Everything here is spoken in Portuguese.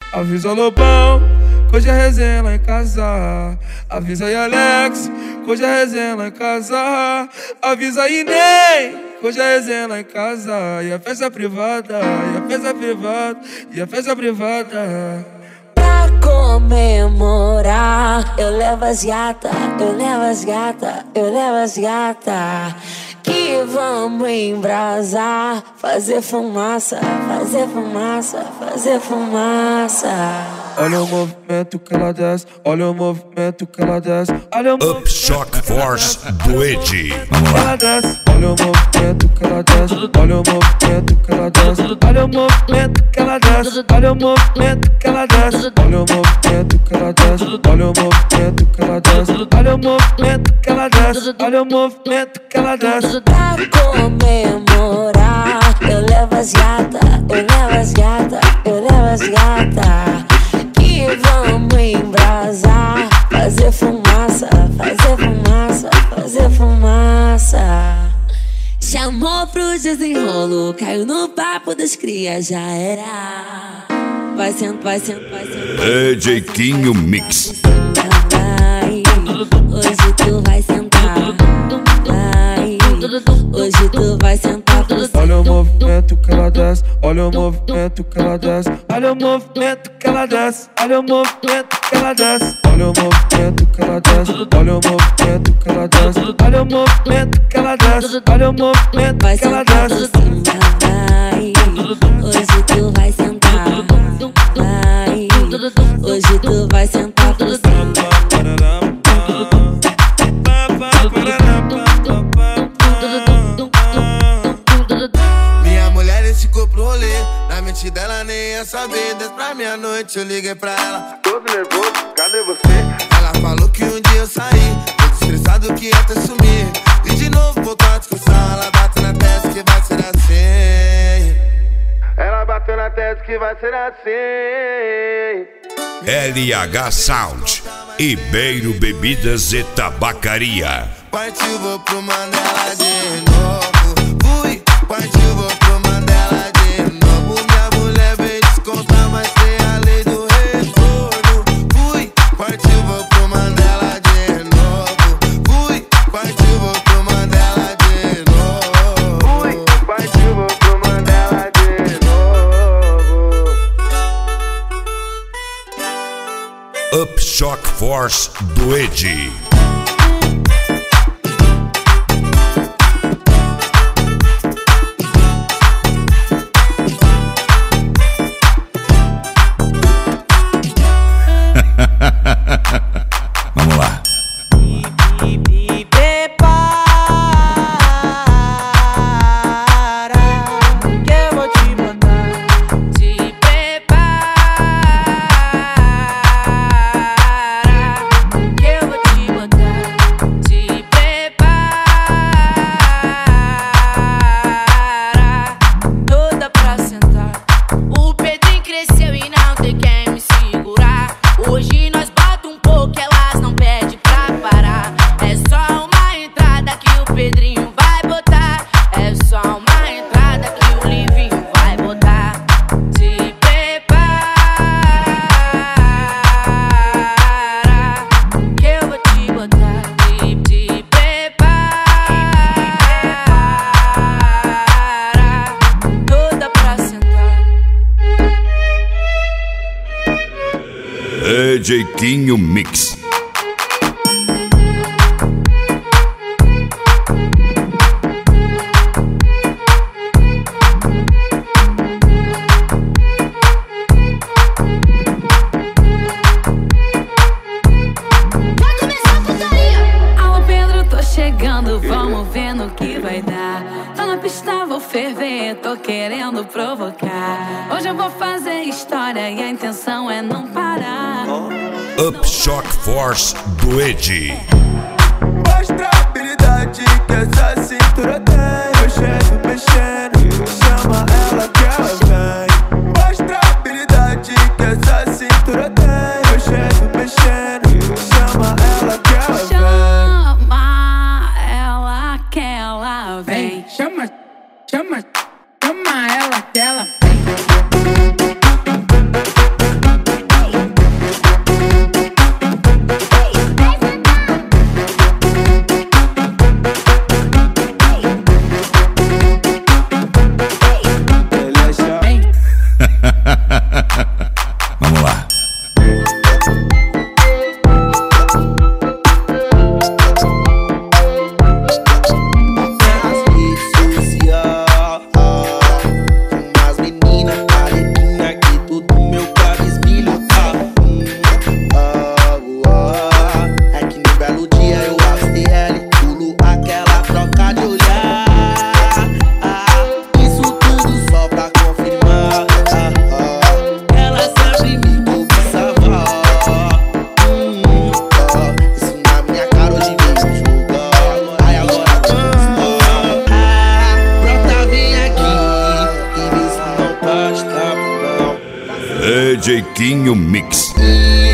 Avisa Lobão, que hoje é resenha lá em casa. Avisa aí Alex, que hoje é resenha lá em casa. Avisa aí Ney, que hoje é resenha lá em casa. E a festa privada, e a festa privada, e a festa privada. Pra comemorar, eu levo as gata, eu levo as gata, eu levo as gata. Que vamos embrasar, fazer fumaça, fazer fumaça, fazer fumaça. Olha o movimento que ela desce, olha o movimento que ela desce, olha o movimento. Upshock Force do Ed. Ela desce, olha o movimento que ela desce, olha o movimento que ela desce, olha o movimento que ela desce, olha o movimento que ela desce, olha o movimento que ela desce, olha o movimento que ela desce, olha o movimento que ela desce, olha o movimento que ela desce. Pra comemorar, eu levo as gata, eu levo as gata, eu levo as gata. Que vamos embrasar, fazer fumaça, fazer fumaça, fazer fumaça. Chamou pro desenrolo, caiu no papo dos cria, já era. Vai sendo, vai sendo, vai sendo. DJ Quinho Mix. Vai, hoje tu vai sentar. Vai, hoje tu vai sentar pro céu. Olha o movimento que ela desce, olha o movimento que ela desce, olha o movimento que ela desce, olha o movimento que ela desce, olha o movimento que ela desce, olha o movimento que ela desce, olha o movimento que ela desce, olha o movimento que ela desce. Vai, hoje tu vai sentar. Vai, hoje tu vai sentar pro céu. Na mente dela nem ia saber. Desde pra meia-noite eu liguei pra ela. Todo nervoso, cadê você? Ela falou que um dia eu saí, todo estressado que ia até sumir. E de novo voltou a discussão. Ela bateu na testa que vai ser assim. Ela bateu na testa que vai ser assim. LH Sound. Ibeiro Bebidas e Tabacaria. Partiu, vou pro Mandela de novo. Fui, partiu, vou pro Mandela de novo. Minha mulher veio descontar, mas tem a lei do retorno. Fui, partiu, vou pro Mandela de novo. Fui, partiu, vou pro Mandela de novo. Fui, partiu, vou pro Mandela de novo. Upshock Force do Ed. Vamos lá. Me prepara, que eu vou te mandar. Te prepara, que eu vou te mandar. Te prepara, toda pra sentar. O Pedrinho cresceu e não tem quem me segurar. Hoje nós bota um pouco, elas não pedem pra parar. É só uma entrada que o Pedrinho vai botar. É só uma entrada que o Livinho vai botar. Se prepara, que eu vou te botar. Se prepara, toda pra sentar. DJ Quinho Mix. Vai começar a putaria! Alô Pedro, tô chegando, vamos ver no que vai dar. Tô na pista, vou ferver, tô querendo provocar. Hoje eu vou fazer história e a intenção é não parar. Upshock Force do Ed. Mostra a habilidade que essa cintura tem. Mexendo, mexendo, chama ela que ela vem. Mostra a habilidade que essa cintura tem. Mexendo, mexendo, chama ela que ela vem. Chama ela que ela vem. Chama, chama, chama ela que ela vem. Marquinho Mix.